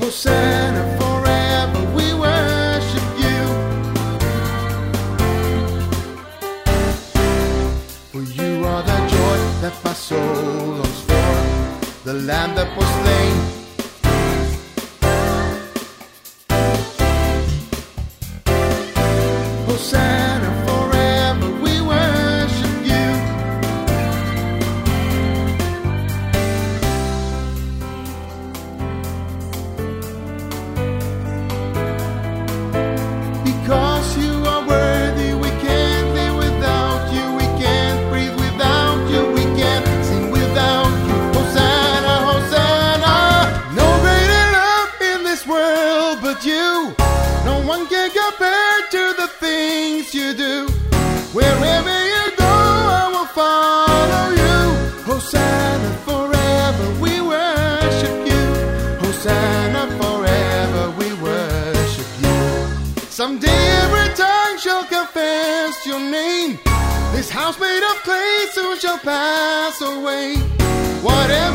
Hosanna forever, we worship you. For you are the joy that my soul longs for, the Lamb that was slain. Hosanna forever, we worship you. Because you are worthy, we can't live without you. We can't breathe without you. We can't sing without you. Hosanna, Hosanna. No greater love in this world but you. No one can compare to the things you do. Wherever you go, I will follow you. Hosanna forever, we worship you. Hosanna forever, we worship you. Someday every tongue shall confess your name. This house made of clay soon shall pass away. Whatever